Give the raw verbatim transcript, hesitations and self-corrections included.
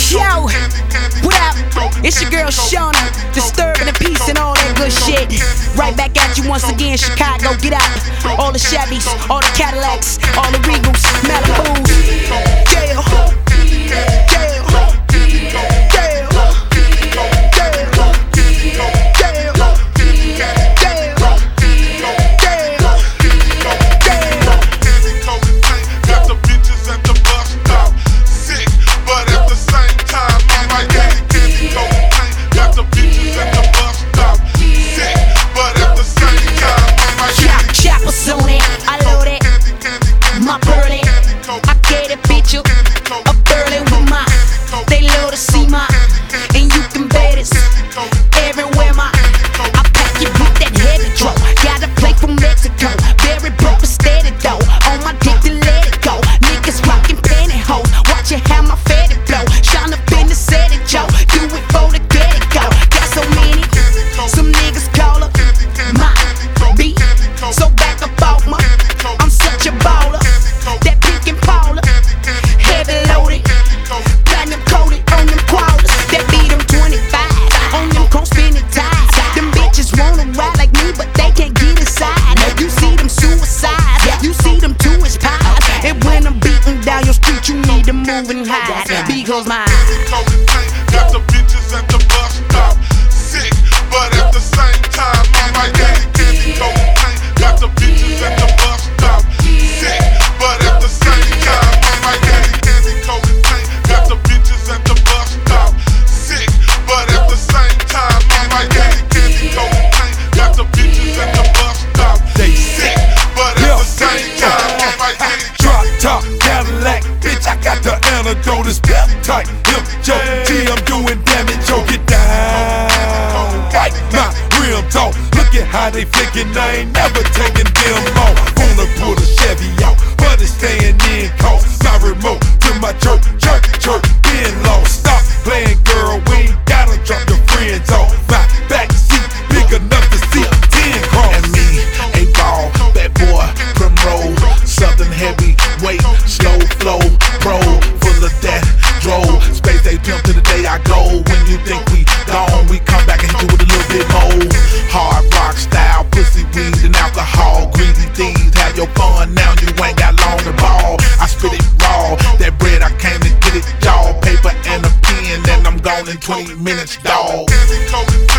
Yo, what up? It's your girl Shauna, disturbing the peace and all that good shit. Right back at you once again, Chicago, get out. All the Chevys, all the Cadillacs, all the Regals, Malibus. Yeah, yeah, yeah. Moving high, because my got the bitches at the bus stop, sick, but at the same time I'm like candy, candy, cocaine. Got the bitches at the bus stop, sick, but at the same time I'm like candy, candy, cocaine. Got the bitches at the bus stop, sick, but at the same time I'm like candy, candy, cocaine. Got the bitches at the bus stop, they sick, but at the same time I'm like candy. Drop top Cadillac, bitch, I got the antidote. It's pep tight, hip J T, I'm doing damage, yo, get down. Right, my rim talk, look at how they flicking, I ain't never taking them off. Wanna pull the Chevy out, but it's staying in cost. My remote to my church, church, church, being lost. Stop playing, girl, we ain't gotta drop your friends off. My back seat, big enough to see ten cross. And me, a ball, bad boy, Primrose, Southern heavyweight, slow flow, pro, full of that drove. Space they pimp to the day I go. When you think we gone, we come back and hit you with a little bit more. Hard rock style, pussy, weed, and alcohol. Greedy thieves, have your fun now, you ain't got long to ball. I spit it raw, that bread I came to get it, y'all. Paper and a pen, and I'm gone in twenty minutes, dawg.